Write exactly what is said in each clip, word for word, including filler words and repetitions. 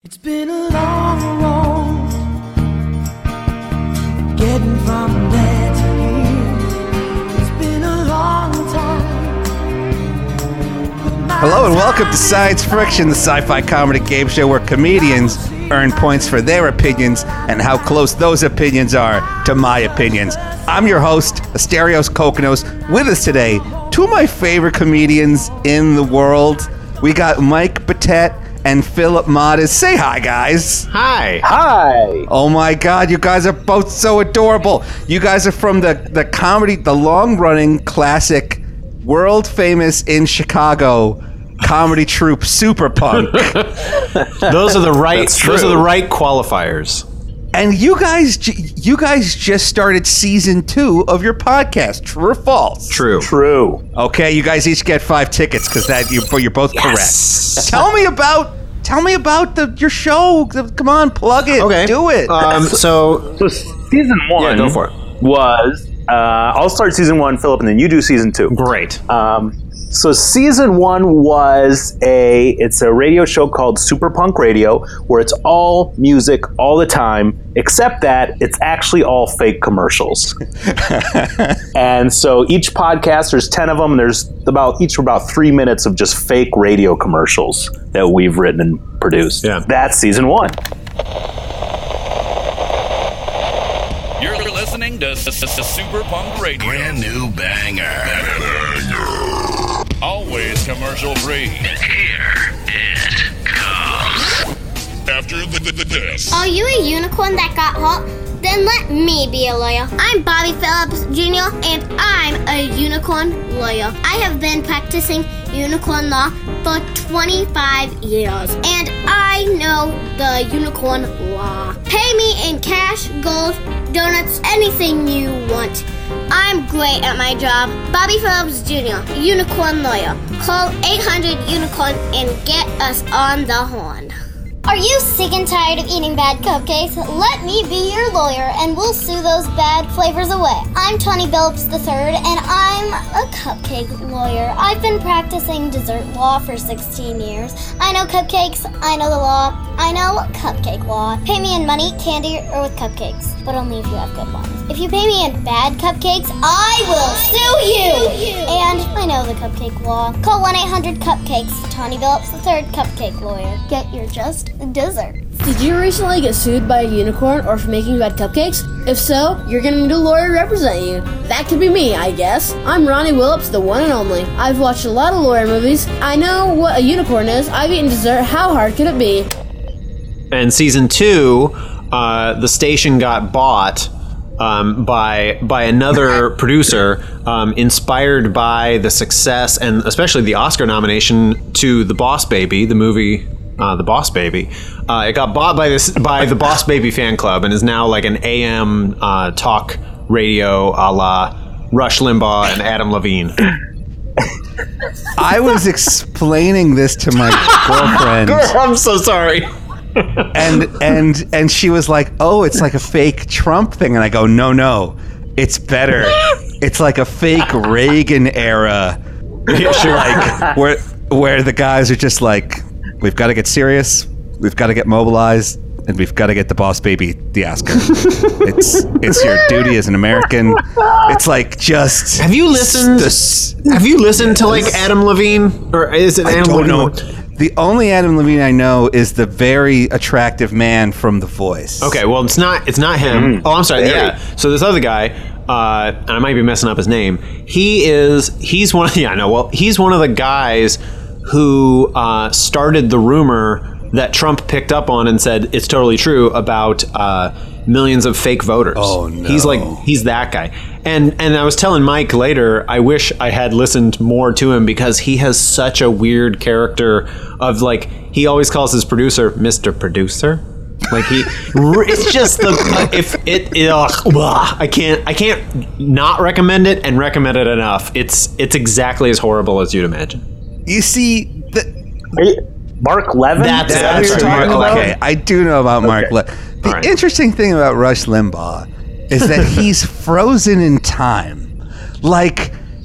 It's been a long road getting from there to here. It's been a long time. Hello and welcome to Science Friction, the sci-fi comedy game show where comedians earn points for their opinions and how close those opinions are to my opinions. I'm your host, Asterios Kokkinos. With us today, two of my favorite comedians in the world. We got Mike Batet and Philip Modis. Say hi, guys. Hi. Hi. Oh my God, you guys are both so adorable. You guys are from the, the comedy, the long-running classic, world-famous in Chicago comedy troupe Super Punk. Those are the right. Those are the right qualifiers. And you guys, you guys just started season two of your podcast. True or false? True. True. Okay, you guys each get five tickets because that you, you're both Yes. correct. Tell me about, tell me about the your show. Come on, plug it. Okay. Do it. Um. So. So season one Yeah, go for it. was, uh, I'll start season one, Philip, and then you do season two. Great. Um, so season one was a, it's a radio show called Super Punk Radio, where it's all music all the time, except that it's actually all fake commercials. And so each podcast, there's ten of them, and there's about, each about three minutes of just fake radio commercials that we've written and produced. Yeah. That's season one. You're listening to S- S- S- Super Punk Radio. Brand new banger. Always commercial free. Here it comes. After the, the, the this. Are you a unicorn that got hot? Then let me be a lawyer. I'm Bobby Phillips Junior and I'm a unicorn lawyer. I have been practicing unicorn law for twenty-five years, and I know the unicorn law. Pay me in cash, gold, donuts, anything you want. I'm great at my job. Bobby Phillips Junior, unicorn lawyer. Call eight hundred unicorn and get us on the horn. Are you sick and tired of eating bad cupcakes? Let me be your lawyer and we'll sue those bad flavors away. I'm Tony Billups the third and I'm a cupcake lawyer. I've been practicing dessert law for sixteen years. I know cupcakes, I know the law, I know cupcake law. Pay me in money, candy, or with cupcakes, but only if you have good ones. If you pay me in bad cupcakes, I will sue you! And I know the cupcake law. Call one eight hundred cupcakes. Tony Billups the third, cupcake lawyer. Get your just dessert. Did you recently get sued by a unicorn or for making bad cupcakes? If so, you're gonna need a lawyer to represent you. That could be me, I guess. I'm Ronnie Willips, the one and only. I've watched a lot of lawyer movies. I know what a unicorn is. I've eaten dessert. How hard could it be? And season two, uh, the station got bought um, by by another producer, um, inspired by the success and especially the Oscar nomination to The Boss Baby, the movie. Uh, the Boss Baby. Uh, it got bought by this by the Boss Baby fan club and is now like an A M uh, talk radio a la Rush Limbaugh and Adam Levine. I was explaining this to my girlfriend. Girl, I'm so sorry. and and and she was like, "Oh, it's like a fake Trump thing," and I go, "No, no, it's better. It's like a fake Reagan era, like where where the guys are just like, we've got to get serious, we've got to get mobilized, and we've got to get the Boss Baby the Oscar. it's it's your duty as an American. It's like just have you listened? s- have you listened to like Adam Levine or is it I Adam don't Levine? know. The only Adam Levine I know is the very attractive man from The Voice. Okay, well, it's not it's not him. Oh, I'm sorry. Yeah. So this other guy, uh, and I might be messing up his name. He is he's one of yeah, I know. Well, he's one of the guys who uh, started the rumor that Trump picked up on and said it's totally true about uh, millions of fake voters. Oh, no. He's like he's that guy. And and I was telling Mike later, I wish I had listened more to him because he has such a weird character of like he always calls his producer Mister Producer. Like he, it's just the if it, it ugh, ugh, I can't I can't not recommend it and recommend it enough. It's it's exactly as horrible as you'd imagine. You see, the, Mark Levin? That's, Is that that's who right, you're talking Mark about? Levin. okay, I do know about Mark Okay. Levin. The right. interesting thing about Rush Limbaugh is that he's frozen in time. Like,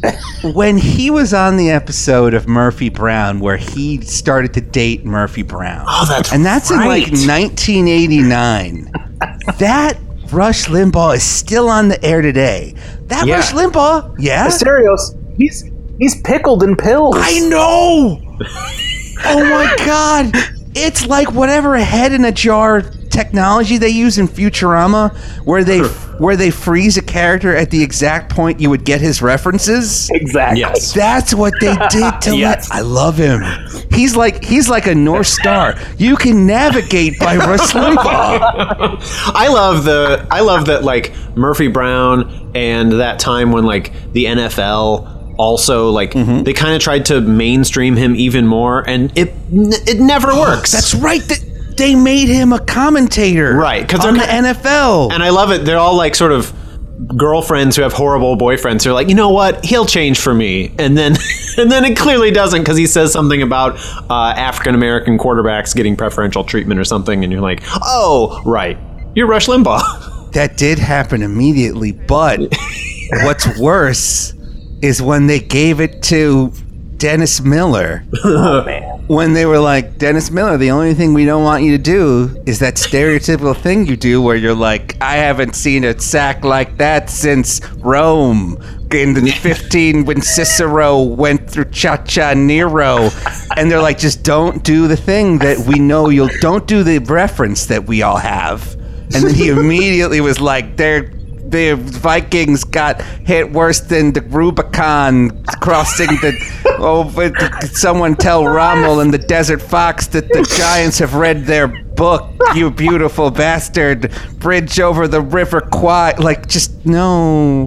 when he was on the episode of Murphy Brown where he started to date Murphy Brown. Oh, that's And that's right. in like nineteen eighty-nine. That Rush Limbaugh is still on the air today. That Yeah. Rush Limbaugh, yeah? Asterios, he's he's pickled in pills. I know. Oh my god. It's like whatever head in a jar technology they use in Futurama where they where they freeze a character at the exact point you would get his references. Exactly. Yes. That's what they did to Yes. let, I love him. He's like he's like a North Star. You can navigate by Rush Limbaugh. I love the I love that like Murphy Brown and that time when like the N F L also like Mm-hmm. they kind of tried to mainstream him even more, and it it never works. That's right. That they made him a commentator, Right, 'cause on they're the ki- N F L. And I love it. They're all like sort of girlfriends who have horrible boyfriends. They're like, you know what? He'll change for me, and then and then it clearly doesn't because he says something about uh, African American quarterbacks getting preferential treatment or something, and you're like, oh, right, you're Rush Limbaugh. That did happen immediately, but what's worse is when they gave it to Dennis Miller. Oh, man. When they were like, Dennis Miller, the only thing we don't want you to do is that stereotypical thing you do where you're like, I haven't seen a sack like that since Rome in the fifteen when Cicero went through Cha-Cha Nero. And they're like, just don't do the thing that we know you'll, don't do the reference that we all have. And then he immediately was like, they're the Vikings got hit worse than the Rubicon crossing the. Oh, but someone tell Rommel and the Desert Fox that the Giants have read their book. You beautiful bastard! Bridge over the River Kwai. Like, just no.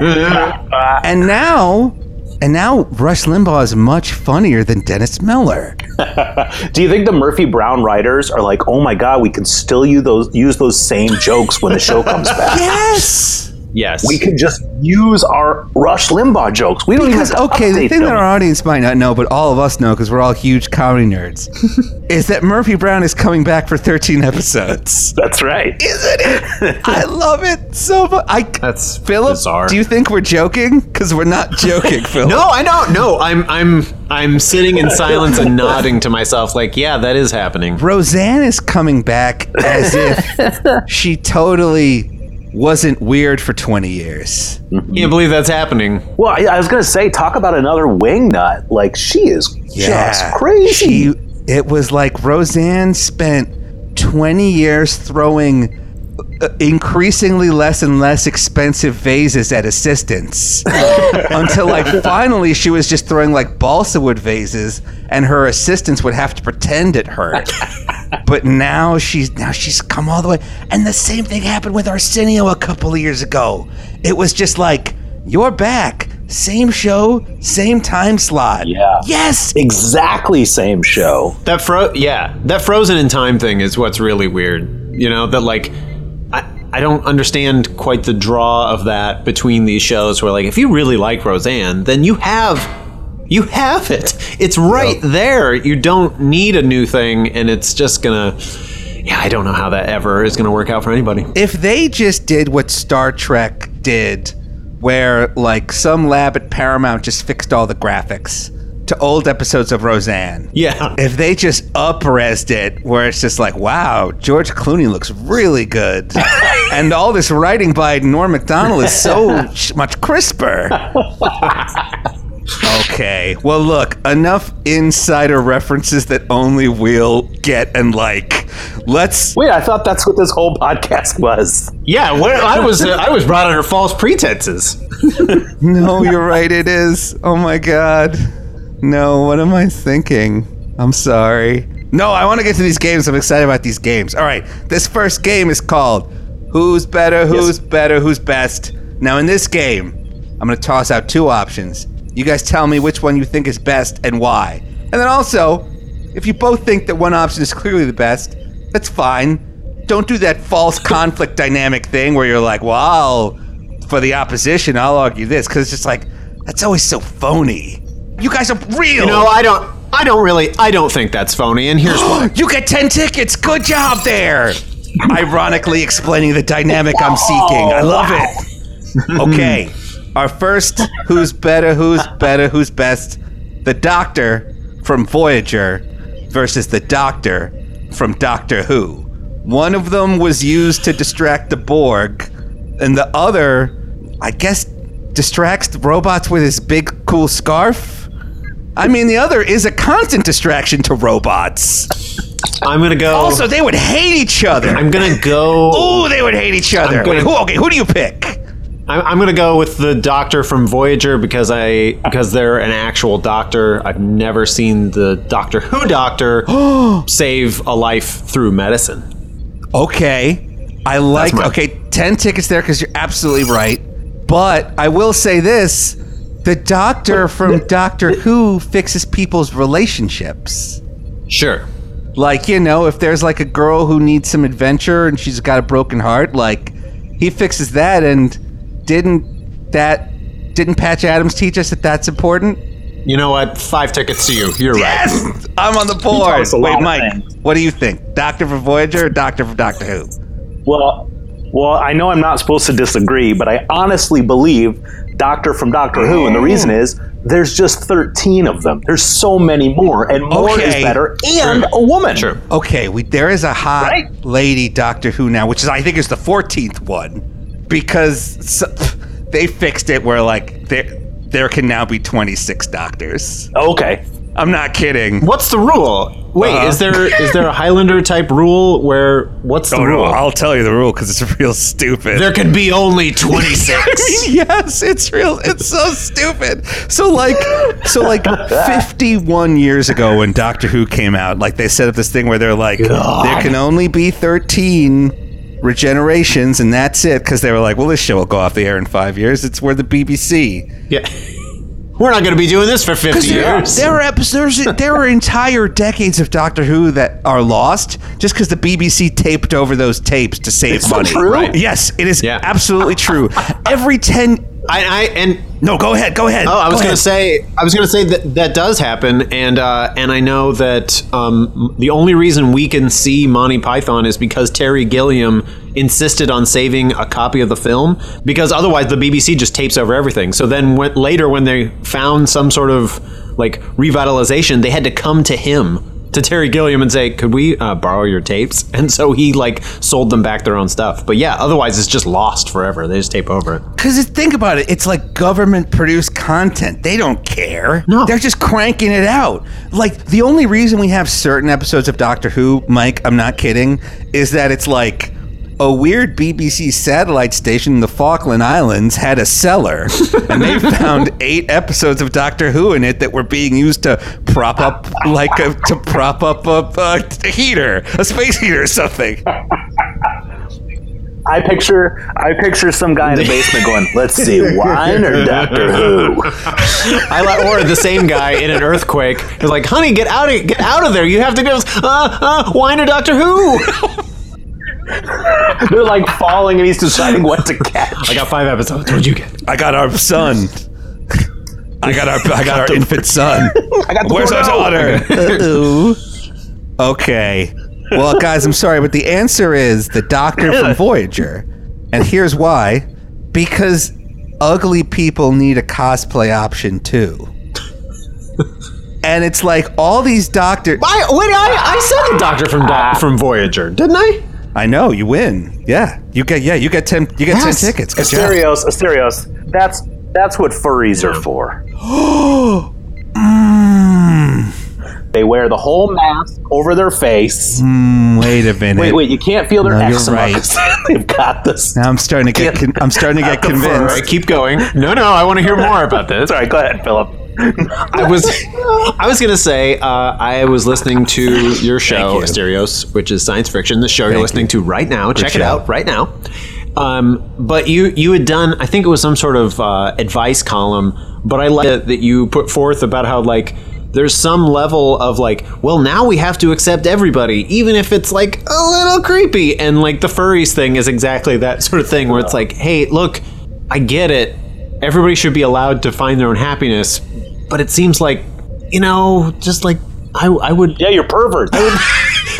And now, and now, Rush Limbaugh is much funnier than Dennis Miller. Do you think the Murphy Brown writers are like, oh my god, we can still use those use those same jokes when the show comes back? Yes. Yes, We can just use our Rush Limbaugh jokes. We don't Because, even have to okay, the update thing them. that our audience might not know, but all of us know because we're all huge comedy nerds, is that Murphy Brown is coming back for thirteen episodes. That's right. Isn't it? I love it so much. I, That's Philip, bizarre. do you think we're joking? Because we're not joking, Philip. No, I don't. No, I'm I'm I'm sitting in silence and nodding to myself, like, yeah, that is happening. Roseanne is coming back as if she totally wasn't weird for twenty years. Can't believe that's happening. Well, I, I was going to say, talk about another wing nut. Like, she is just crazy. She, it was like Roseanne spent twenty years throwing uh, increasingly less and less expensive vases at assistants until like finally she was just throwing like balsa wood vases and her assistants would have to pretend it hurt. But now she's now she's come all the way. And the same thing happened with Arsenio a couple of years ago. It was just like, you're back. Same show, same time slot. Yeah. Yes. Exactly same show. That fro yeah, that frozen in time thing is what's really weird. You know, that like I I don't understand quite the draw of that between these shows where like if you really like Roseanne, then you have you have it. It's right there. You don't need a new thing, and it's just gonna yeah, I don't know how that ever is gonna work out for anybody. If they just did what Star Trek did, where like some lab at Paramount just fixed all the graphics to old episodes of Roseanne. Yeah. If they just up-resed it, where it's just like, wow, George Clooney looks really good. And all this writing by Norm Macdonald is so sh- much crisper. Okay, well look, enough insider references that only we'll get and like. Let's... Wait, I thought that's what this whole podcast was. Yeah, what, I was uh, I was brought under false pretenses. No, you're right, it is. Oh my god. No, what am I thinking? I'm sorry. No, I want to get to these games. I'm excited about these games. All right, this first game is called Who's Better, Who's Yes. Better, Who's Best. Now, in this game, I'm going to toss out two options. You guys tell me which one you think is best and why. And then also, if you both think that one option is clearly the best, that's fine. Don't do that false conflict dynamic thing where you're like, well, for the opposition, I'll argue this. Because it's just like, that's always so phony. You guys are real. No, I don't I don't really I don't think that's phony, and here's why. You get ten tickets. Good job there. Ironically explaining the dynamic I'm seeking. I love it. Okay. Our first who's better, who's better, who's best. The Doctor from Voyager versus the Doctor from Doctor Who. One of them was used to distract the Borg, and the other, I guess, distracts the robots with his big, cool scarf. I mean, the other is a constant distraction to robots. I'm gonna go. Also, they would hate each other. I'm gonna go. Oh, they would hate each other. gonna- Wait, who, okay, who do you pick? I'm, I'm gonna go with the Doctor from Voyager because I because they're an actual doctor. I've never seen the Doctor Who Doctor save a life through medicine. Okay, I like. my- Okay, ten tickets there because you're absolutely right. But I will say this: the Doctor from Doctor Who fixes people's relationships. Sure. Like, you know, if there's like a girl who needs some adventure and she's got a broken heart, like he fixes that. And didn't that didn't Patch Adams teach us that that's important? You know what? Five tickets to you. You're Yes, right. I'm on the taught board. us a lot Wait, of Mike, things. what do you think? Doctor from Voyager or Doctor from Doctor Who? Well, well, I know I'm not supposed to disagree, but I honestly believe Doctor from Doctor Who, and the reason is there's just thirteen of them. There's so many more, and more Okay. is better, and a woman. Sure. Okay, we, there is a hot Right? lady Doctor Who now, which is I think is the fourteenth one, because so, they fixed it where like there there can now be twenty-six doctors. Okay. I'm not kidding. What's the rule? Wait, Uh-huh. is there is there a Highlander type rule where what's the Oh, no, rule? I'll tell you the rule because it's real stupid. There could be only twenty-six. I mean, yes, it's real. It's so stupid. So like, so like, fifty-one years ago when Doctor Who came out, like they set up this thing where they're like, there can only be thirteen regenerations, and that's it. Because they were like, well, this show will go off the air in five years. It's where the B B C. Yeah. We're not going to be doing this for fifty There, years. there are episodes. There are entire decades of Doctor Who that are lost just because the B B C taped over those tapes to save Is that money. true? Right. Yes, it is Yeah. absolutely true. Every ten. I, I and No, go ahead. Go ahead. oh, I was Go going ahead. to say, I was going to say that that does happen, and uh, and I know that um, the only reason we can see Monty Python is because Terry Gilliam insisted on saving a copy of the film, because otherwise the B B C just tapes over everything. So then when, later, when they found some sort of like revitalization, they had to come to him. To Terry Gilliam and say, could we uh, borrow your tapes? And so he like sold them back their own stuff. But yeah, otherwise it's just lost forever. They just tape over it. Because think about it, it's like government produced content. They don't care. No. They're just cranking it out. Like, the only reason we have certain episodes of Doctor Who, Mike, I'm not kidding, is that it's like a weird B B C satellite station in the Falkland Islands had a cellar, and they found eight episodes of Doctor Who in it that were being used to prop up, like, a, to prop up a, a heater, a space heater or something. I picture I picture some guy in the basement going, let's see, wine or Doctor Who? I like, or the same guy in an earthquake is like, "Honey, get out of get out of there! You have to go, uh, uh, wine or Doctor Who." They're like falling and he's deciding what to catch. I got five episodes. What'd you get? I got our son. I got our I got our infant son. I got the Where's our Bordeaux. daughter? Ooh. Okay. Well, guys, I'm sorry, but the answer is the Doctor from Voyager. And here's why. Because ugly people need a cosplay option too. And it's like all these doctors. I, wait, I, I said the Doctor from Do- from Voyager, didn't I? I know you win. Yeah, you get. Yeah, you get ten. You get Yes. ten tickets. Good job. Asterios, Asterios. That's that's what furries are for. Mm, They wear the whole mask over their face. mm, wait a minute. Wait, wait, you can't feel their No, you're eczema. right. 'Cause They've got this. Now I'm starting to get. Con- I'm starting to get Not the All convinced. right, keep going. No, no, I want to hear more about this. Sorry, go ahead, Philip. I was, I was gonna say, uh, I was listening to your show, you. Asterios, which is science fiction. The show you're Thank listening to right now. Check it show. out right now. Um, but you, you had done, I think it was some sort of uh, advice column. But I like it that you put forth about how like there's some level of like, well, now we have to accept everybody, even if it's like a little creepy. And like the furries thing is exactly that sort of thing where it's like, hey, look, I get it. Everybody should be allowed to find their own happiness. But it seems like, you know, just like I, I would. Yeah, you're pervert. I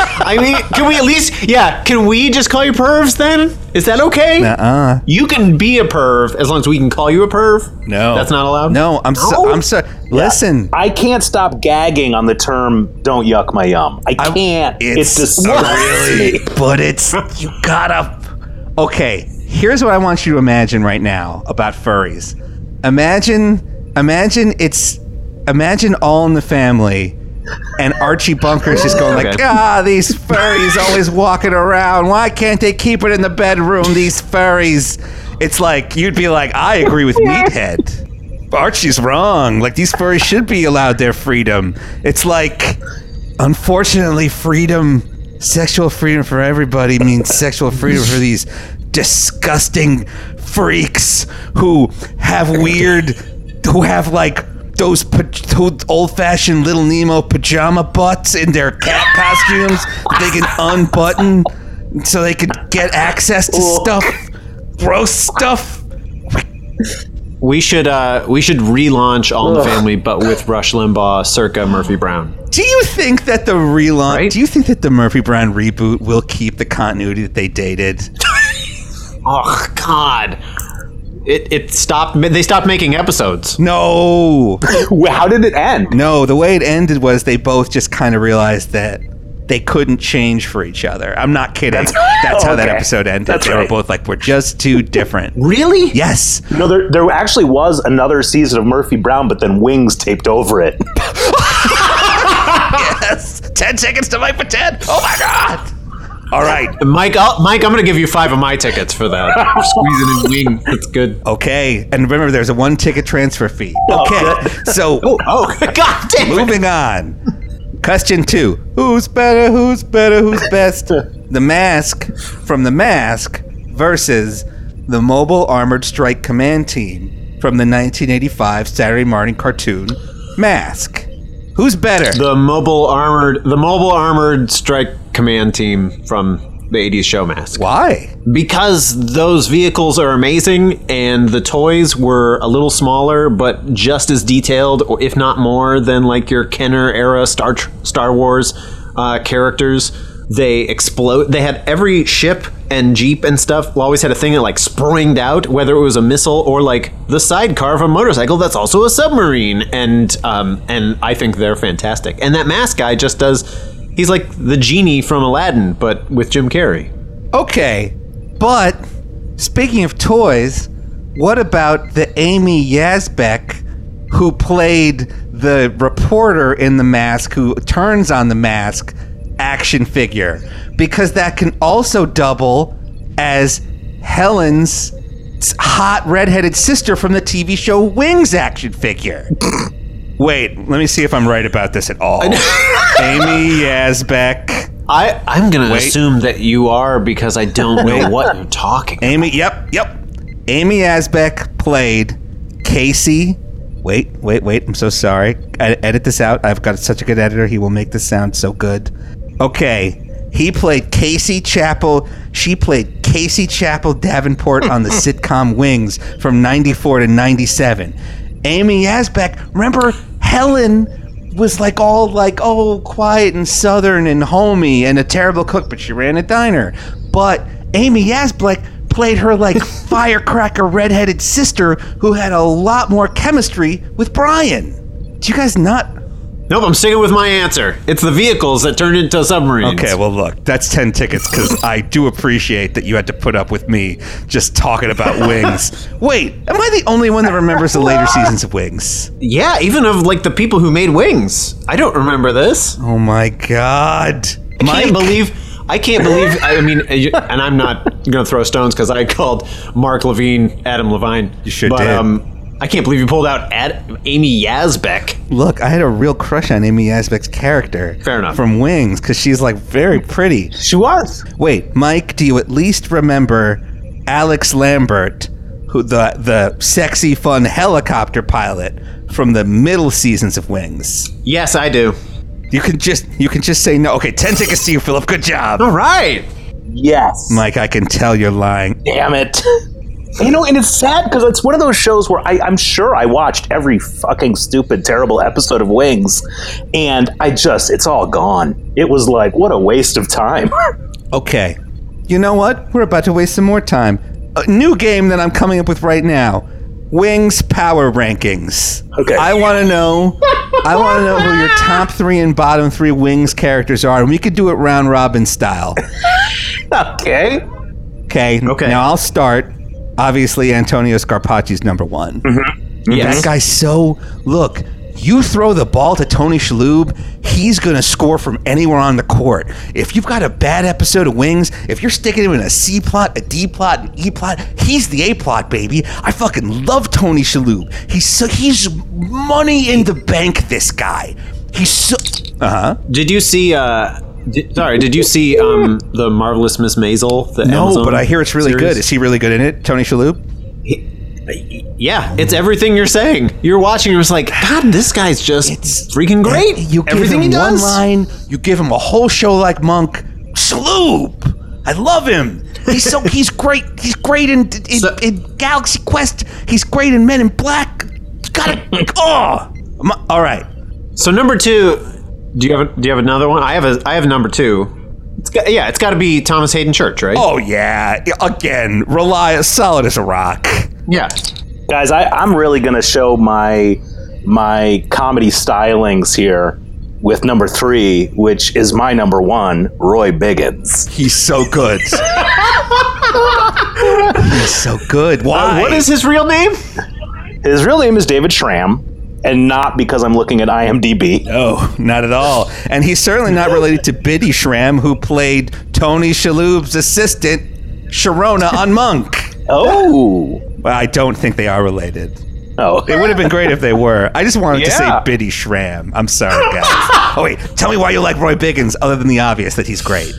I mean, can we at least, yeah, can we just call you pervs then? Is that okay? Uh-uh. You can be a perv as long as we can call you a perv? No. That's not allowed? No, I'm so, No? I'm so, listen. I can't stop gagging on the term "don't yuck my yum." I can't. It's, It's, just really, but it's, you gotta, okay, here's what I want you to imagine right now about furries. Imagine, imagine it's, imagine All in the Family and Archie Bunker's just going like, Okay. ah, these furries always walking around. Why can't they keep it in the bedroom, these furries? It's like, you'd be like, I agree with Meathead. Archie's wrong. Like, these furries should be allowed their freedom. It's like, unfortunately, freedom, sexual freedom for everybody means sexual freedom for these disgusting freaks who have weird, who have like those, pa- those old-fashioned Little Nemo pajama butts in their cat costumes that they can unbutton so they could get access to stuff, gross stuff. We should uh, we should relaunch All in the Family, but with Rush Limbaugh circa Murphy Brown. Do you think that the relaunch? Right? Do you think that the Murphy Brown reboot will keep the continuity that they dated? Oh God! It it stopped. They stopped making episodes. No, How did it end? no. The way it ended was they both just kind of realized that they couldn't change for each other. I'm not kidding. That's how that Okay. episode ended. That's they were right. both like, "We're just too different." Really? Yes. No, there, there actually was another season of Murphy Brown, but then Wings taped over it. Yes. Ten seconds to fight for ten. Oh my god. All right. Mike, I'll, Mike, I'm going to give you five of my tickets for that. For squeezing in wing. That's good. Okay. And remember, there's a one ticket transfer fee. Okay. So. Oh, God damn it. Moving on. Question two. Who's better? Who's better? Who's best? The Mask from The Mask versus the Mobile Armored Strike Command Team from the nineteen eighty-five Saturday morning cartoon Mask. Who's better? The mobile armored, the mobile armored strike command team from the eighties show Mask. Why? Because those vehicles are amazing, and the toys were a little smaller, but just as detailed, or if not more, than like your Kenner era Star Star Wars uh, characters. They explode. They had every ship and jeep and stuff always had a thing that like spranged out, whether it was a missile or like the sidecar of a motorcycle that's also a submarine. And um, and I think they're fantastic. And that Mask guy just does. He's like the genie from Aladdin, but with Jim Carrey. Okay. But speaking of toys, what about the Amy Yazbek who played the reporter in The Mask who turns on the mask action figure? Because that can also double as Helen's hot redheaded sister from the T V show Wings action figure. Wait, let me see if I'm right about this at all. Amy Yazbek. I, I'm going to Wait. assume that you are because I don't know what you're talking about. Amy, yep, yep. Amy Yazbek played Casey. Wait, wait, wait. I'm so sorry. I edit this out. I've got such a good editor. He will make this sound so good. Okay. He played Casey Chappell. She played Casey Chappell Davenport on the sitcom Wings from ninety-four to ninety-seven. Amy Yazbek, remember Helen was like all like, oh, quiet and southern and homey and a terrible cook, but she ran a diner. But Amy Yazbek played her like firecracker redheaded sister who had a lot more chemistry with Brian. Do you guys not? Nope, I'm sticking with my answer. It's the vehicles that turned into submarines. Okay, well, look, that's ten tickets because I do appreciate that you had to put up with me just talking about Wings. Wait, am I the only one that remembers the later seasons of Wings? Yeah, even of like the people who made Wings. I don't remember this. Oh my god. I can't believe. I can't believe. I mean, and I'm not going to throw stones because I called Mark Levine Adam Levine. You sure but, did. Um, I can't believe you pulled out Ad, Amy Yazbek. Look, I had a real crush on Amy Yazbek's character. Fair enough. From Wings, because she's like very pretty. She was. Wait, Mike, do you at least remember Alex Lambert, who the the sexy, fun helicopter pilot from the middle seasons of Wings? Yes, I do. You can just you can just say no. Okay, ten tickets to you, Philip. Good job. All right. Yes. Mike, I can tell you're lying. Damn it. You know, and it's sad because it's one of those shows where I, I'm sure I watched every fucking stupid, terrible episode of Wings, and I just, it's all gone. It was like, what a waste of time. Okay. You know what? We're about to waste some more time. A new game that I'm coming up with right now. Wings Power Rankings. Okay. I want to know I want to know who your top three and bottom three Wings characters are, and we could do it round robin style. Okay. Okay. Okay. Now I'll start. Obviously, Antonio Scarpacci's number one. Mm-hmm. Yes. That guy's so... Look, you throw the ball to Tony Shalhoub, he's going to score from anywhere on the court. If you've got a bad episode of Wings, if you're sticking him in a C plot, a D plot, an E plot, he's the A plot, baby. I fucking love Tony Shalhoub. He's so, he's money in the bank, this guy. He's so... Uh-huh. Did you see... Uh, did, sorry, did you see um, the Marvelous Miss Maisel? The No, Amazon but I hear it's really series? good. Is he really good in it, Tony Shalhoub? Yeah, it's everything you're saying. You're watching, you're just like, God, this guy's just It's freaking great. You give everything him he one does. line, you give him a whole show like Monk. Shalhoub, I love him. He's so he's great. He's great in in, So- in Galaxy Quest. He's great in Men in Black. You gotta. Oh, I'm- all right. So number two, do you have a, do you have another one? I have a I have number two. It's got, yeah, it's got to be Thomas Hayden Church, right? Oh yeah. Again, rely solid as a rock. yeah. Guys, I, I'm really going to show my my comedy stylings here with number three, which is my number one, Roy Biggins. He's so good. He's so good. Why? Uh, what is his real name? His real name is David Schramm, and not because I'm looking at I M D B. Oh, not at all. And he's certainly not related to Biddy Schramm, who played Tony Shalhoub's assistant, Sharona, on Monk. Oh. Well, I don't think they are related. Oh. It would have been great if they were. I just wanted to say Yeah. Biddy Schramm. I'm sorry, guys. Oh, wait. Tell me why you like Roy Biggins, other than the obvious that he's great.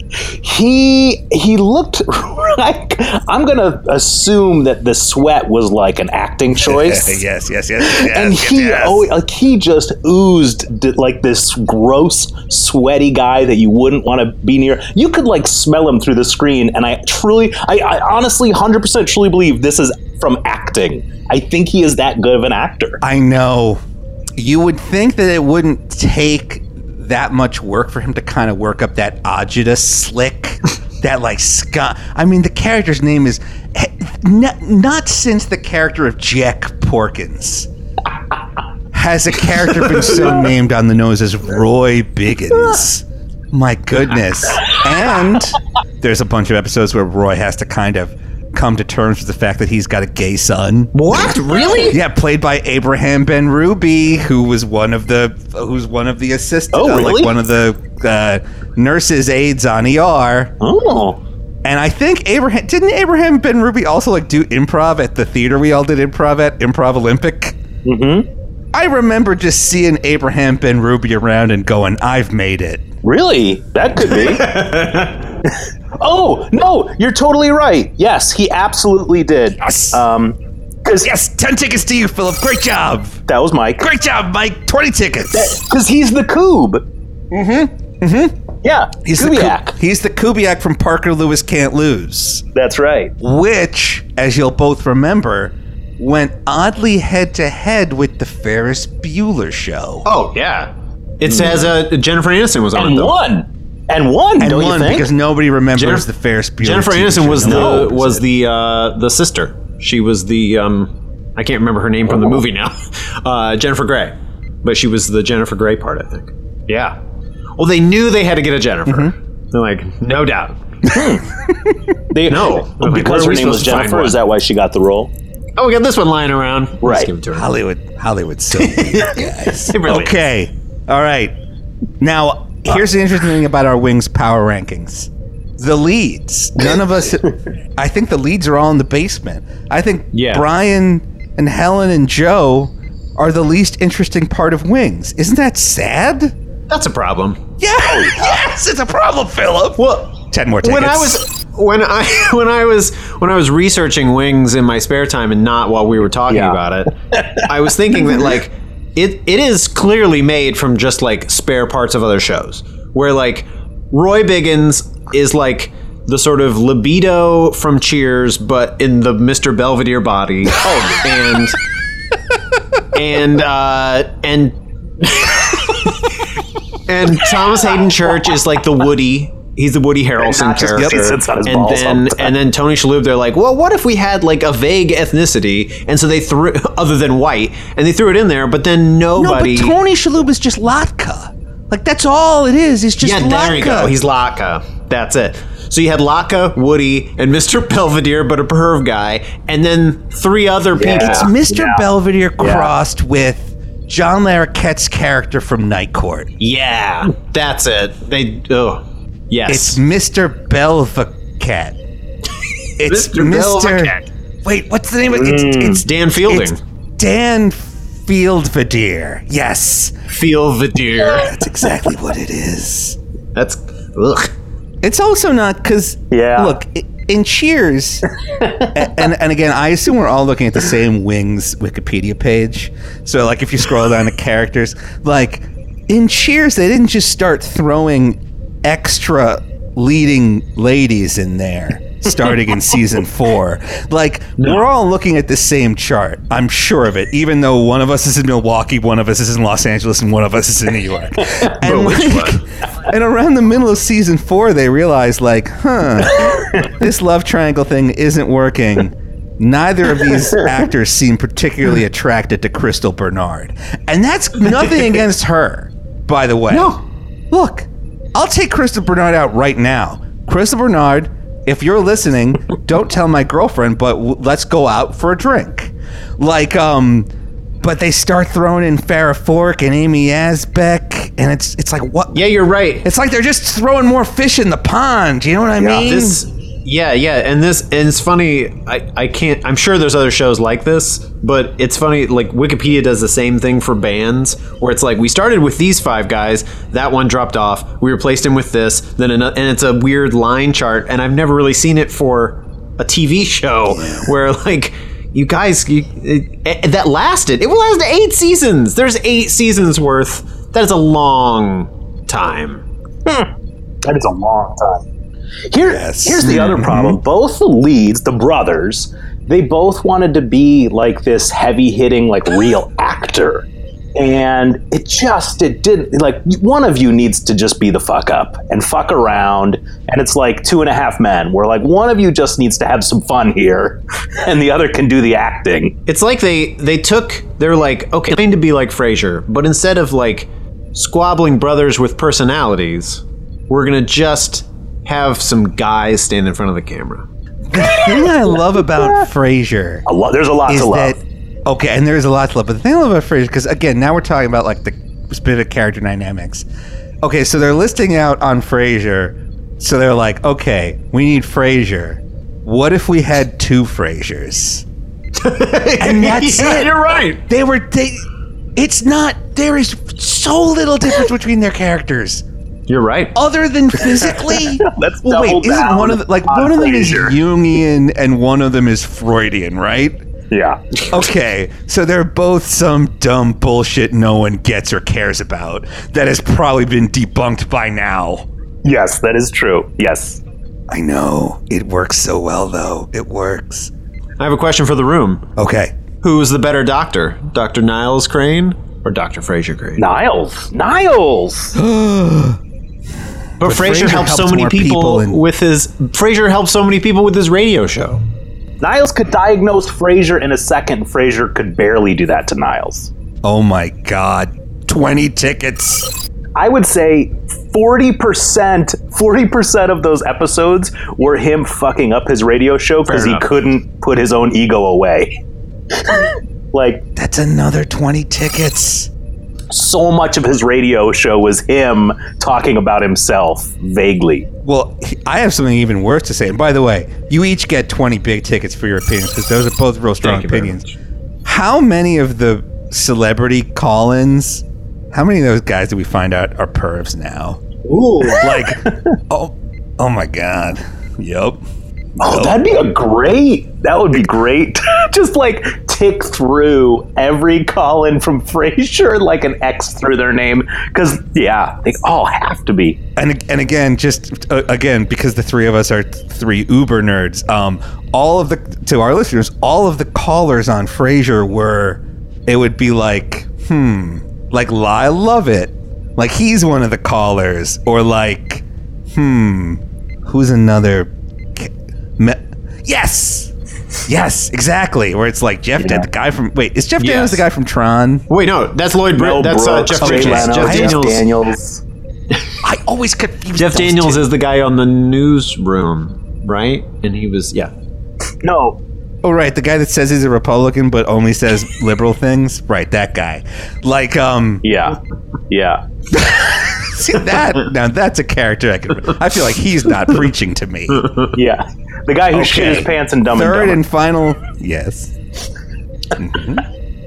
He he looked like, I'm going to assume that the sweat was like an acting choice. yes, yes, yes, yes. And yes, he, yes. oh, like he just oozed d- like this gross, sweaty guy that you wouldn't want to be near. You could like smell him through the screen, and I truly, I, I honestly, one hundred percent truly believe this is from acting. I think he is that good of an actor. I know. You would think that it wouldn't take that much work for him to kind of work up that agita slick, that like Scott. I mean, the character's name is not, not since the character of Jack Porkins has a character been so named on the nose as Roy Biggins. My goodness. And there's a bunch of episodes where Roy has to kind of come to terms with the fact that he's got a gay son. What? Really? Yeah, played by Abraham Ben Ruby, who was one of the who's one of the assistants, Oh, uh, really? like one of the uh, nurses aides on E R. Oh. And I think Abraham didn't Abraham Ben Ruby also like do improv at the theater we all did improv at, Improv Olympic. Mm-hmm. I remember just seeing Abraham Ben Ruby around and going, "I've made it." Really? That could be. Oh, no, you're totally right. Yes, he absolutely did. Yes. Um, cause Yes, ten tickets to you, Philip. Great job. that was Mike. Great job, Mike. Twenty tickets. Because he's the Coob. Mm-hmm. Mm-hmm. Yeah, He's Kubiak. the Ku- he's the Kubiak from Parker Lewis Can't Lose. That's right. Which, as you'll both remember, went oddly head to head with the Ferris Bueller show. Oh, yeah. It says uh, Jennifer Aniston was on And it, though. won. And won, and don't one you think? because nobody remembers Jennifer- the Ferris Bueller. Jennifer T V Aniston show. was No. the was the uh, the sister. She was the um, I can't remember her name from the movie now. Uh, Jennifer Grey, but she was the Jennifer Grey part, I think. Yeah. Well, they knew they had to get a Jennifer. Mm-hmm. They're like, no doubt. They, No. I'm like, because where are her we name was supposed to find Jennifer. one? Is that why she got the role? Oh, we got this one lying around. Let's Right. give it to her. Hollywood. Hollywood's so weird, guys. It really Okay. All right. Now, here's the interesting thing about our Wings power rankings. The leads. None of us. I think the leads are all in the basement. I think Yeah. Brian and Helen and Joe are the least interesting part of Wings. Isn't that sad? That's a problem. Yeah. Yes, it's a problem, Philip. Well, Ten more tickets. when I was when I when I was when I was researching Wings in my spare time and not while we were talking Yeah. about it, I was thinking that like it it is clearly made from just like spare parts of other shows. Where like Roy Biggins is like the sort of libido from Cheers, but in the Mister Belvedere body. Oh, and and uh, and and Thomas Hayden Church is like the Woody. He's the Woody Harrelson Not just 'cause character. he sits on his and balls all then the time. and then Tony Shalhoub, they're like, well, what if we had like a vague ethnicity, and so they threw other than white, and they threw it in there, but then nobody. No, but Tony Shalhoub is just Latka. Like that's all it is. It's just yeah, Latka. there you go. He's Latka. That's it. So you had Latka, Woody, and Mister Belvedere, but a perv guy, and then three other people. Yeah. It's Mister Yeah. Belvedere crossed with John Larroquette's character from Night Court. Yeah, that's it. They. Oh, yes. It's Mister Belvacat. It's Mister Mister Belvacat. Wait, what's the name of it? It's, it's Dan Fielding. It's Dan Fieldvedere. Yes, Belvedere. that's exactly what it is. That's. Ugh. It's also not because, Yeah. look, i- in Cheers, a- and, and again, I assume we're all looking at the same Wings Wikipedia page. So, like, if you scroll down to characters, like, in Cheers, they didn't just start throwing extra leading ladies in there starting in season four. Like, we're all looking at the same chart. I'm sure of it, even though one of us is in Milwaukee, one of us is in Los Angeles, and one of us is in New York. And, which like, and around the middle of season four, they realized, like, huh, this love triangle thing isn't working. Neither of these actors seem particularly attracted to Crystal Bernard. And that's nothing against her, by the way. No. Look, I'll take Crystal Bernard out right now. Crystal Bernard, if you're listening, don't tell my girlfriend, but w- let's go out for a drink. Like, um, but they start throwing in Farrah Fork and Amy Asbeck, and it's it's like, what? Yeah, you're right. It's like they're just throwing more fish in the pond. You know what I mean? This, yeah, yeah, and this, and it's funny. I, I can't. I'm sure there's other shows like this, but it's funny. Like Wikipedia does the same thing for bands, where it's like we started with these five guys, that one dropped off, we replaced him with this, then another, and it's a weird line chart. And I've never really seen it for a T V show where like you guys you, it, it, that lasted. It lasted eight seasons. There's eight seasons worth. That is a long time. That is a long time. Here, Yes. Here's the other problem. Both the leads, the brothers, they both wanted to be like this heavy-hitting, like real actor. And it just, it didn't, like, one of you needs to just be the fuck up and fuck around. And it's like Two and a Half Men, where like one of you just needs to have some fun here and the other can do the acting. It's like they they took they're like, okay, trying to be like Frasier, but instead of like squabbling brothers with personalities, we're gonna just have some guys stand in front of the camera. The thing I love about Frasier A lot, there's a lot is to love. that okay, and there's a lot to love. But the thing I love about Frasier, because again, now we're talking about like the specific character dynamics. Okay, so they're listing out on Frasier. So they're like, okay, we need Frasier. What if we had two Frasiers? And that's Yeah, it. you're right. They were they. It's not. There is so little difference between their characters. You're right. Other than physically, Let's well, double wait, isn't down one of the, like on one of them is Frasier. Jungian and one of them is Freudian, right? Yeah. Okay, so they're both some dumb bullshit no one gets or cares about that has probably been debunked by now. Yes, that is true. Yes. I know it works so well, though. It works. I have a question for the room. Okay, Who's the better doctor? Doctor Niles Crane or Doctor Fraser Crane? Niles. Niles. But, Fraser Frasier helps so helps many more people, people and- with his Fraser helps so many people with his radio show. Niles could diagnose Frasier in a second. Frasier could barely do that to Niles. oh my god, twenty tickets. I would say forty percent, forty percent of those episodes were him fucking up his radio show because Fair he enough. couldn't put his own ego away. Like, That's another twenty tickets. so much of his radio show was him talking about himself vaguely. Well, I have something even worse to say. And by the way, you each get twenty big tickets for your opinions because those are both real strong Thank you very opinions. How many of the celebrity call-ins, how many of those guys do we find out are pervs now? Ooh. Like, oh, oh my God. Yup. Oh, that'd be a great. That would be great. Just like tick through every call in from Frasier like an X through their name because yeah, they all have to be. And and again, just uh, again because the three of us are three uber nerds. Um, all of the to our listeners, all of the callers on Frasier were. It would be like, hmm, like I love it, like he's one of the callers, or like, hmm, who's another? Me- yes. Yes, exactly. Where it's like Jeff, Yeah. Dan- the guy from. Wait, is Jeff Yes. Daniels the guy from Tron? Wait, no, that's Lloyd. Br- Mel that's uh, Brooks, Jeff Jay Bridges. Leno, Jeff Jeff Daniels. Daniels. I always confuse. Jeff those Daniels two. is the guy on the newsroom, right? And he was, yeah. No, Oh, right, the guy that says he's a Republican but only says liberal things. Right, that guy. Like, um, yeah, yeah. see that? Now that's a character I can. I feel like he's not preaching to me. Yeah, the guy who shit Okay. his pants and Dumb and Third Dumber. and final, yes. Mhm.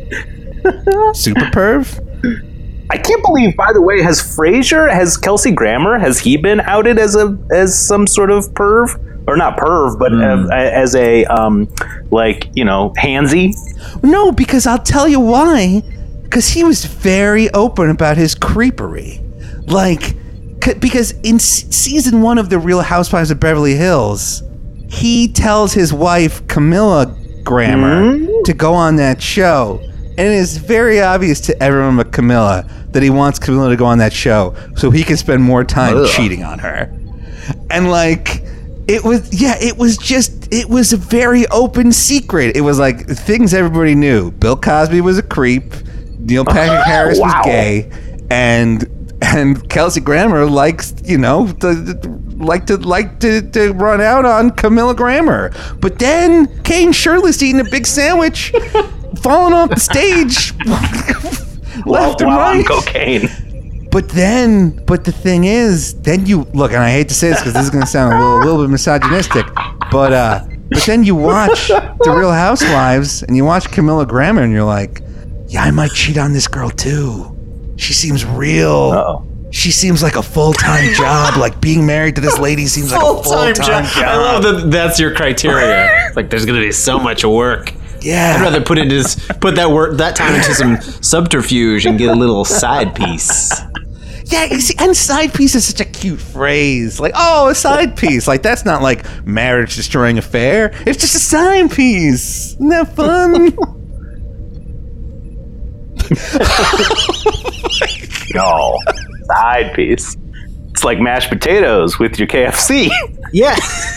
Super perv. I can't believe, by the way, has Frasier, has Kelsey Grammer, has he been outed as a as some sort of perv? Or not perv, but Hmm. uh, as a, um, like, you know, handsy? No, because I'll tell you why. Because he was very open about his creepery. Like, c- because in s- season one of The Real Housewives of Beverly Hills, he tells his wife, Camilla Grammer, to go on that show. And it is very obvious to everyone but Camilla that he wants Camilla to go on that show so he can spend more time Ugh. cheating on her. And, like... It was, yeah, it was just, it was a very open secret. It was like things everybody knew. Bill Cosby was a creep. Neil Patrick Harris Wow. was gay. And, and Kelsey Grammer likes, you know, to, like to, like to, to run out on Camilla Grammer. But then Kane Shirtless eating a big sandwich, falling off the stage, left and While on right. cocaine. But then, but the thing is, then you look, and I hate to say this because this is going to sound a little, a little bit misogynistic, but uh, but then you watch The Real Housewives and you watch Camilla Grammer, and you're like, yeah, I might cheat on this girl too. She seems real. Uh-oh. She seems like a full time job. Like being married to this lady seems like a full time job. I love that that's your criteria. Like, there's going to be so much work. Yeah. I'd rather put it as, put that work that time into some subterfuge and get a little side piece. Yeah, you see, and side piece is such a cute phrase. Like, oh, a side piece. Like, that's not like marriage destroying affair. It's just a side piece. Isn't that fun? No. Side piece. It's like mashed potatoes with your K F C. Yeah.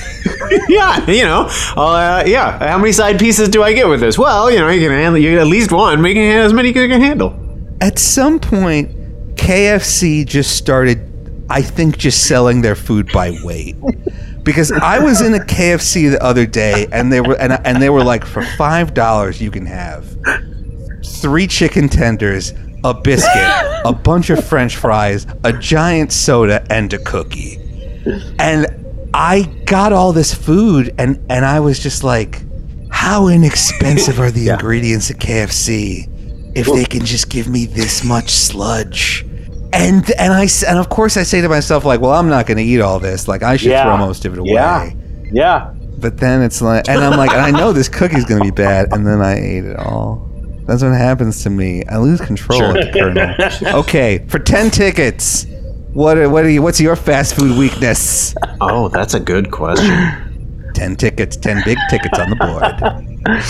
Yeah, you know, uh, yeah. How many side pieces do I get with this? Well, you know, you can handle you get at least one. We can handle as many as you can handle. At some point, K F C just started, I think, just selling their food by weight. Because I was in a K F C the other day, and they were and, and they were like, for five dollars you can have three chicken tenders, a biscuit, a bunch of French fries, a giant soda, and a cookie. And I got all this food, and, and I was just like, how inexpensive are the ingredients at K F C if they can just give me this much sludge? And and I s- and of course I say to myself, like, well, I'm not going to eat all this. Like, I should Yeah. throw most of it away. Yeah. Yeah. But then it's like, and I'm like, and I know this cookie's going to be bad, and then I ate it all. That's what happens to me. I lose control Sure. at the kernel. Okay, for ten tickets, what are, what are you? What's your fast food weakness? Oh, that's a good question. Ten tickets, ten big tickets on the board.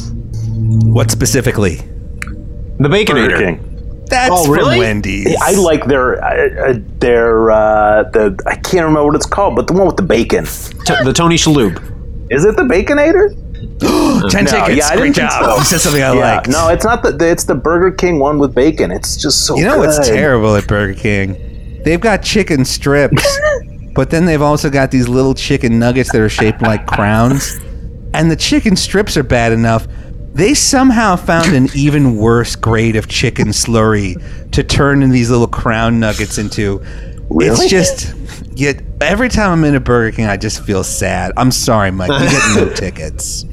What specifically? The Burger Baconator. King. That's Oh, really? from Wendy's. I like their uh, uh, their uh, the I can't remember what it's called, but the one with the bacon. T- the Tony Shalhoub. Is it the Baconator? ten No, tickets. yeah, I Great didn't think job. so. You said something I Yeah, liked. no, it's not the it's the Burger King one with bacon. It's just so You know good. what's terrible at Burger King? They've got chicken strips, but then they've also got these little chicken nuggets that are shaped like crowns. And the chicken strips are bad enough. They somehow found an even worse grade of chicken slurry to turn in these little crown nuggets into. Really? It's just, yet every time I'm in a Burger King, I just feel sad. I'm sorry, Mike. You get no tickets.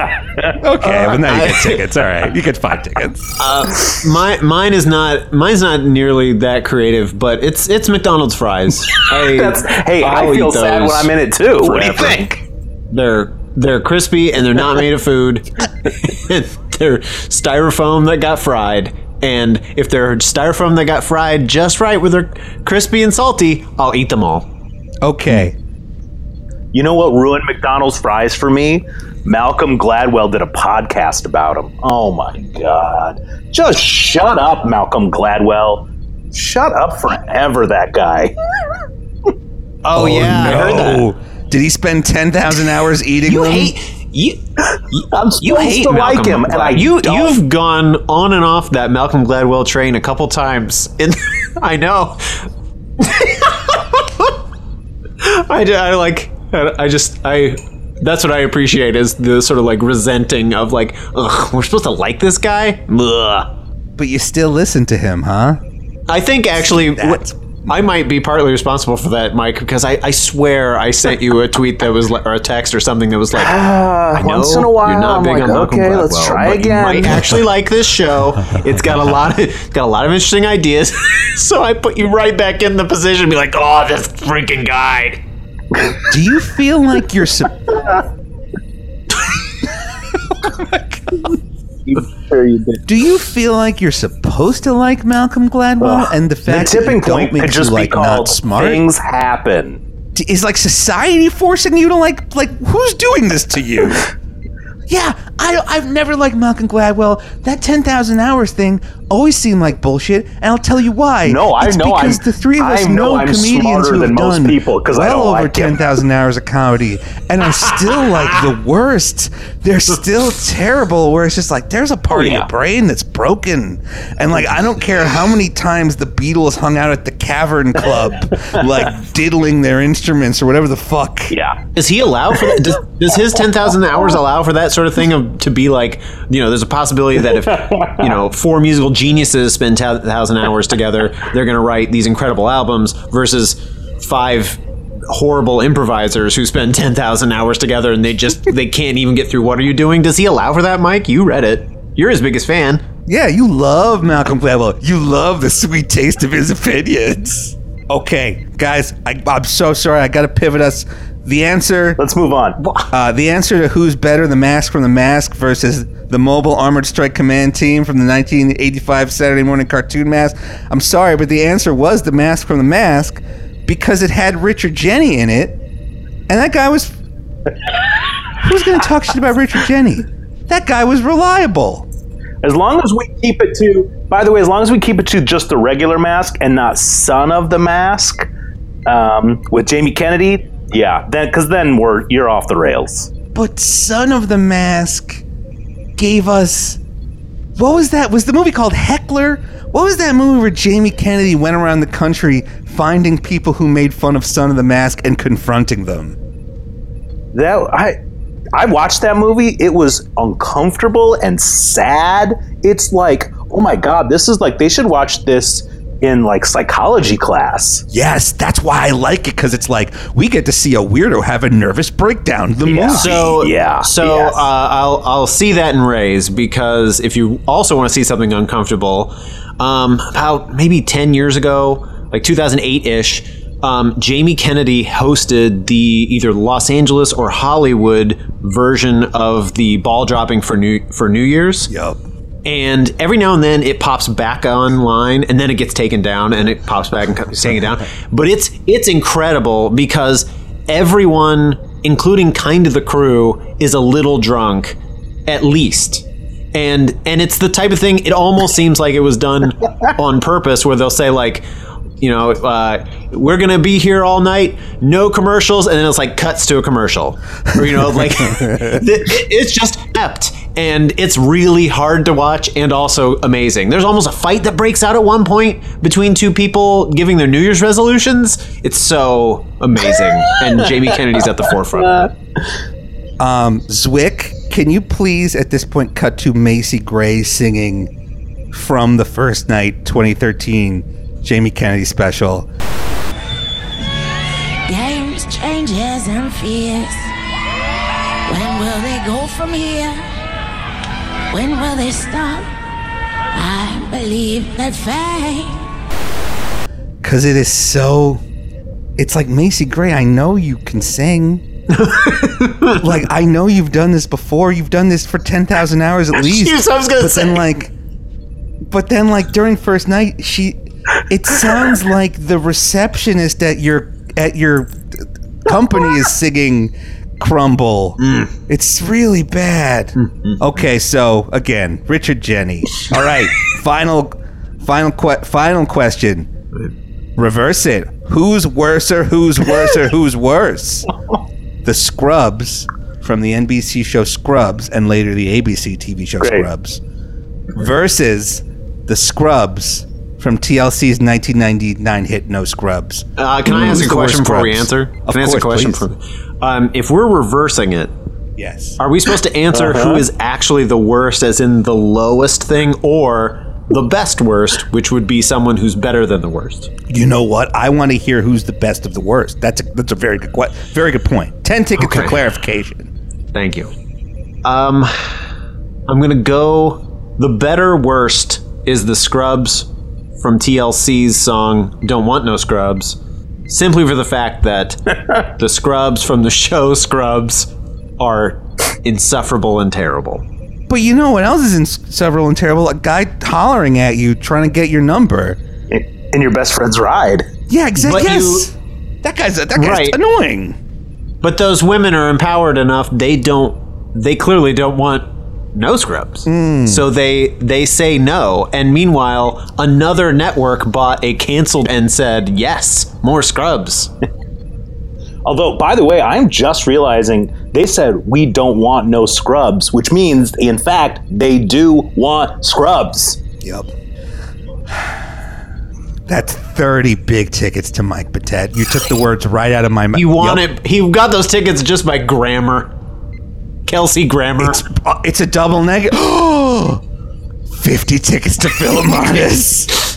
Okay, well now you get tickets. All right, you get five tickets. My mine is not mine's not nearly that creative, but it's it's McDonald's fries. I, That's, hey, I I'll feel eat sad when those I'm in it too. What do you forever. think? They're they're crispy and they're not made of food. they're styrofoam that got fried. And if they're styrofoam that got fried just right where they're crispy and salty, I'll eat them all. Okay. You know what ruined McDonald's fries for me? Malcolm Gladwell did a podcast about them. Oh my God. Just shut up, Malcolm Gladwell. Shut up forever, that guy. Oh, yeah, I heard no. that. Did he spend ten thousand hours eating You them? hate... You, I'm supposed you hate to like Malcolm him, and I you don't. you've gone on and off that Malcolm Gladwell train a couple times. And I know. I, I like. I just. I. That's what I appreciate is the sort of like resenting of like, ugh, we're supposed to like this guy. Ugh. But you still listen to him, huh? I think actually. That's- What, I might be partly responsible for that, Mike, because I, I swear I sent you a tweet that was like, or a text or something that was like, Uh, I know once in a while, you're not I'm big like, on Malcolm okay, Gladwell, let's try but again. You might actually like this show. It's got a lot of it's got a lot of interesting ideas. So I put you right back in the position, and be like, oh, this freaking guy. Do you feel like you're... Su- Sure you did. Do you feel like you're supposed to like Malcolm Gladwell, Ugh. and the The fact that tipping you don't point make could you just like be not called smart? Things Happen. Is like society forcing you to like like who's doing this to you? Yeah, I I've never liked Malcolm Gladwell. That ten thousand hours thing always seemed like bullshit, and I'll tell you why. No, I it's know because I'm- the three of us I know know I'm comedians smarter who have than most done people, 'cause I well don't over like him. ten thousand hours of comedy, and are still like the worst. They're still terrible. Where it's just like there's a part of Yeah. your brain that's broken, and like I don't care how many times the Beatles hung out at the Cavern Club, like diddling their instruments or whatever the fuck. Yeah. Does he allow for that? Does, does his ten thousand hours allow for that sort of thing of to be like, you know, there's a possibility that if, you know, four musical geniuses spend ten thousand hours together, they're going to write these incredible albums versus five horrible improvisers who spend ten thousand hours together and they just, they can't even get through What Are You Doing? Does he allow for that, Mike? You read it. You're his biggest fan. Yeah, you love Malcolm Gladwell. You love the sweet taste of his opinions. Okay, guys, I, I'm so sorry. I got to pivot us. The answer, Let's move on. uh, the answer to who's better, the Mask from the Mask versus the Mobile Armored Strike Command Team from the nineteen eighty-five Saturday morning cartoon Mask. I'm sorry, but the answer was the Mask from the Mask because it had Richard Jeni in it, and that guy was. Who's going to talk shit about Richard Jeni? That guy was reliable. As long as we keep it to, by the way, as long as we keep it to just the regular Mask and not Son of the Mask um, with Jamie Kennedy, yeah, then because then we're you're off the rails. But Son of the Mask gave us... What was that? Was the movie called Heckler? What was that movie where Jamie Kennedy went around the country finding people who made fun of Son of the Mask and confronting them? That I I watched that movie. It was uncomfortable and sad. It's like, oh my God, this is like they should watch this in like psychology class. Yes, that's why I like it, because it's like we get to see a weirdo have a nervous breakdown. The Yeah. movie. So Yeah, So yes. uh, I'll I'll see that in Raise, because if you also want to see something uncomfortable, um, about maybe ten years ago, like two thousand eight ish, um, Jamie Kennedy hosted the either Los Angeles or Hollywood version of the ball dropping for New for New Year's. Yup. And every now and then it pops back online, and then it gets taken down, and it pops back and gets taken down. But it's it's incredible because everyone, including kind of the crew, is a little drunk, at least. And and it's the type of thing. It almost seems like it was done on purpose, where they'll say like, you know, uh, we're gonna be here all night, no commercials, and then it's like cuts to a commercial, or you know, like it, it's just apt, and it's really hard to watch and also amazing. There's almost a fight that breaks out at one point between two people giving their New Year's resolutions. It's so amazing, and Jamie Kennedy's at the forefront. Um, Zwick, can you please at this point cut to Macy Gray singing From the First Night twenty thirteen Jamie Kennedy special? Games, changes, and fears. When will they go from here? When will they stop? I believe that fate. Because it is so... It's like, Macy Gray, I know you can sing. Like, I know you've done this before. You've done this for ten thousand hours at least. Jeez, I was gonna but say. then, like, but then, like, during first night, she. It sounds like the receptionist at your at your company is singing "Crumble." Mm. It's really bad. Mm-hmm. Okay, so again, Richard Jenny. All right, final, final, que- final question. Reverse it. Who's worser? Who's worser? Who's worse? The Scrubs from the N B C show Scrubs and later the A B C T V show Great. Scrubs versus the Scrubs from T L C's nineteen ninety-nine hit No Scrubs. Uh, can I ask a question before we answer? Can of I ask course, a question please. for um, if we're reversing it? Yes. Are we supposed to answer uh-huh. who is actually the worst, as in the lowest thing, or the best worst, which would be someone who's better than the worst? You know what? I want to hear who's the best of the worst. That's a, that's a very good que- very good point. Ten tickets okay. for clarification. Thank you. Um, I'm gonna go. The better worst is the Scrubs from T L C's song "Don't Want No Scrubs," simply for the fact that the Scrubs from the show Scrubs are insufferable and terrible. But you know what else is insufferable and terrible? A guy hollering at you trying to get your number in your best friend's ride. Yeah, exactly. Yes. You, that guy's that guy's right. annoying. But those women are empowered enough. They don't. They clearly don't want no Scrubs. Mm. So they they say no. And meanwhile, another network bought a canceled and said yes, more Scrubs. Although, by the way, I'm just realizing they said we don't want no Scrubs, which means, in fact, they do want Scrubs. Yep. That's thirty big tickets to Mike Patet. You took the words right out of my mouth. You want yep. it? He got those tickets just by Grammer. Kelsey Grammer. It's, uh, it's a double negative. fifty tickets to Philharmonis.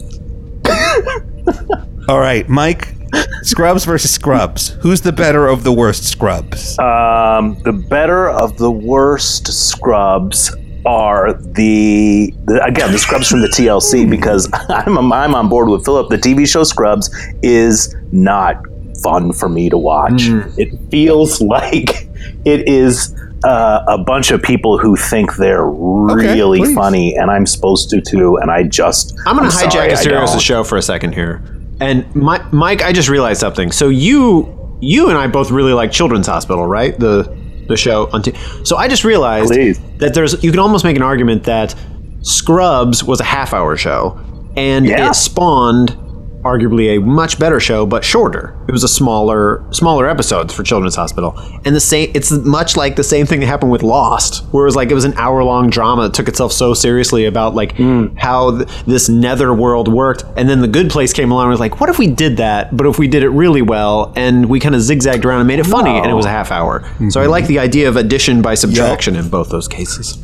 All right, Mike. Scrubs versus Scrubs. Who's the better of the worst Scrubs? Um, the better of the worst Scrubs are the, the again the Scrubs from the T L C, because I'm I'm on board with Philip. The T V show Scrubs is not fun for me to watch. Mm. It feels like it is uh, a bunch of people who think they're really okay, funny, and I'm supposed to too, and I just I'm going to hijack a serious show for a second here. And my, Mike, I just realized something. So you, you and I both really like Children's Hospital, right? The the show on T- So I just realized Please. that there's you can almost make an argument that Scrubs was a half hour show, and yeah. it spawned arguably a much better show, but shorter. It was a smaller smaller episodes for Children's Hospital, and the same. It's much like the same thing that happened with Lost, where it was like it was an hour long drama that took itself so seriously about like mm. how th- this nether world worked, and then The Good Place came along and was like, what if we did that, but if we did it really well, and we kind of zigzagged around and made it funny, no. and it was a half hour. Mm-hmm. So I like the idea of addition by subtraction yep. in both those cases.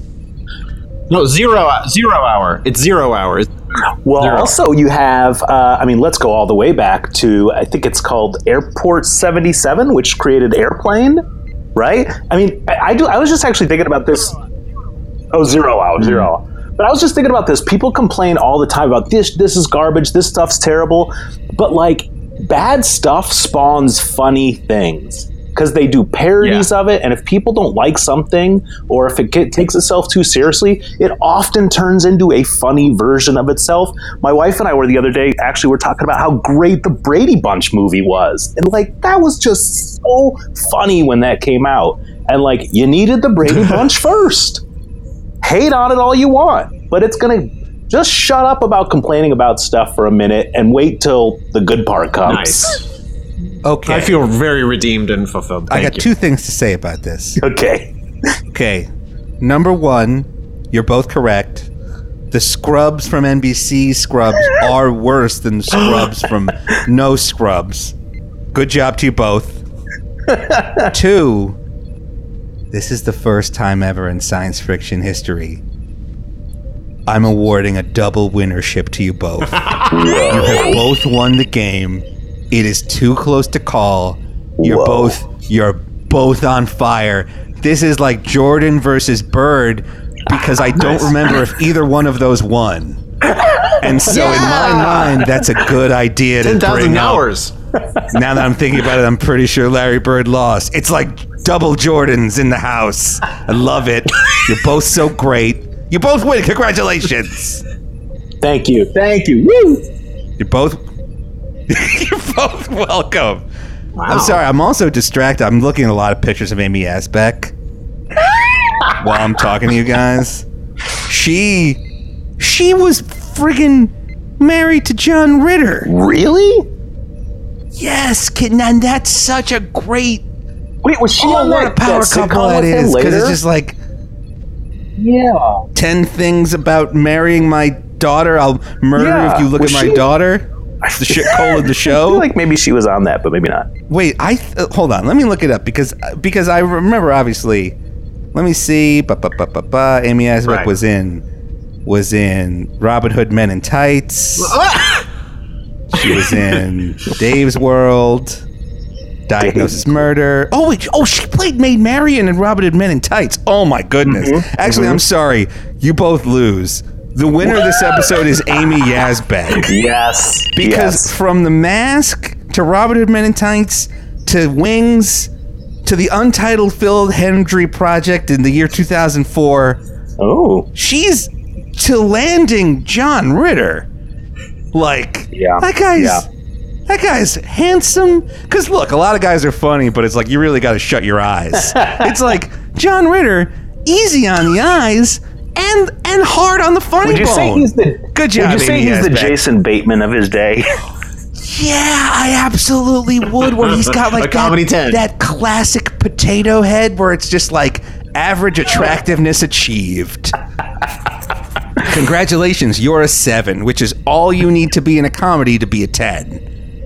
No, zero zero hour. It's zero hours. Well, Zero. also you have, uh, I mean, let's go all the way back to, I think it's called Airport seventy-seven, which created Airplane, right? I mean, I, I do. I was just actually thinking about this. Oh, zero hour, zero hour. But I was just thinking about this. People complain all the time about this, this is garbage, this stuff's terrible. But like, bad stuff spawns funny things. Because they do parodies yeah. of it, and if people don't like something, or if it get, takes itself too seriously, it often turns into a funny version of itself. My wife and I were the other day, actually, we're talking about how great the Brady Bunch movie was. And, like, that was just so funny when that came out. And, like, you needed the Brady Bunch first. Hate on it all you want, but it's going to just shut up about complaining about stuff for a minute and wait till the good part comes. Nice. Okay. I feel very redeemed and fulfilled. Thank I got you. two things to say about this. Okay. Okay. Number one, you're both correct. The Scrubs from N B C Scrubs are worse than the Scrubs from No Scrubs. Good job to you both. Two, this is the first time ever in science fiction history I'm awarding a double winnership to you both. You have both won the game. It is too close to call. You're Whoa. both you're both on fire. This is like Jordan versus Bird, because I don't remember if either one of those won. And so yeah. in my mind, that's a good idea to bring ten thousand hours. up. Now that I'm thinking about it, I'm pretty sure Larry Bird lost. It's like double Jordans in the house. I love it. You're both so great. You both win. Congratulations. Thank you. Thank you. Woo! You're both You're both welcome. Wow. I'm sorry, I'm also distracted. I'm looking at a lot of pictures of Amy Asbeck while I'm talking to you guys. She she was friggin' married to John Ritter. Really? Yes, kid, and that's such a great Wait, was she oh, on what that a power that couple sitcom that with him is. Because later? it's just like Yeah. ten things about marrying my daughter. I'll murder Yeah, if you look was at my she- daughter. The shit hole of the I show. feel like maybe she was on that, but maybe not. Wait, I th- uh, hold on. Let me look it up because because I remember obviously. Let me see. Ba, ba, ba, ba, ba. Amy Asbeck Right. was in was in Robin Hood Men in Tights. She was in Dave's World. Diagnosis Murder. Oh wait, oh she played Maid Marian in Robin Hood Men in Tights. Oh my goodness. Mm-hmm. Actually, Mm-hmm. I'm sorry. You both lose. The winner of this episode is Amy Asbeck. Yes. Because yes. from The Mask to Robin Hood Men in Tights to Wings to the untitled Phil Hendry project in the year two thousand four, Oh. she's to landing John Ritter. Like, Yeah. that guy's Yeah. that guy's handsome. Because look, a lot of guys are funny, but it's like you really got to shut your eyes. It's like John Ritter, easy on the eyes. And and hard on the funny Would you bone. say he's the Good job, Would you say Amy he's the Asbeck. Jason Bateman of his day? Yeah, I absolutely would. Where he's got like A comedy that, ten. that classic potato head where it's just like average attractiveness achieved. Congratulations, you're a seven, which is all you need to be in a comedy to be a ten.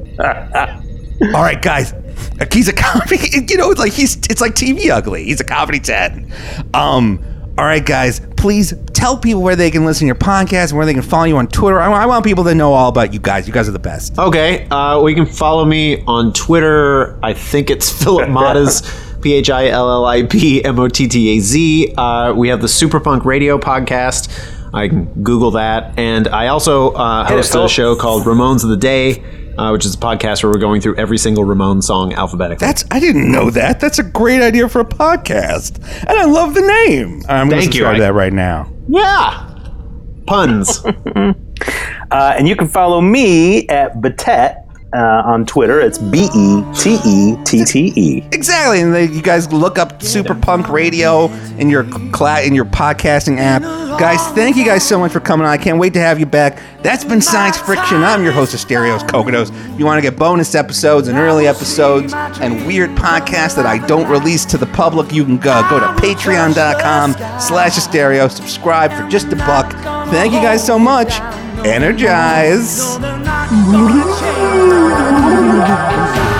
All right, guys. He's a comedy. You know, it's like he's. It's like T V ugly. He's a comedy ten. Um. All right, guys, please tell people where they can listen to your podcast and where they can follow you on Twitter. I, I want people to know all about you guys. You guys are the best. Okay, uh, well, you can follow me on Twitter. I think it's Philip Mottaz, P H I L L I P M O T T A Z. Uh, we have the Superpunk Radio podcast. I can Google that. And I also uh, Hey, host a Phil. show called Ramones of the Day, uh, which is a podcast where we're going through every single Ramones song alphabetically. That's I didn't know that. That's a great idea for a podcast, and I love the name. I'm going to Thank you. subscribe I- to that right now. yeah! Puns. Uh, and you can follow me at Betet uh, on Twitter. It's B E T E T T E. Exactly, and then you guys look up Super Punk Radio in your cla- in your podcasting app. Guys, thank you guys so much for coming on. I can't wait to have you back. That's been Science Friction. I'm your host of Stereos Kokodos. If you want to get bonus episodes and early episodes and weird podcasts that I don't release to the public, you can go, go to patreon.com slash stereo. Subscribe for just a buck. Thank you guys so much. Energize. Energize.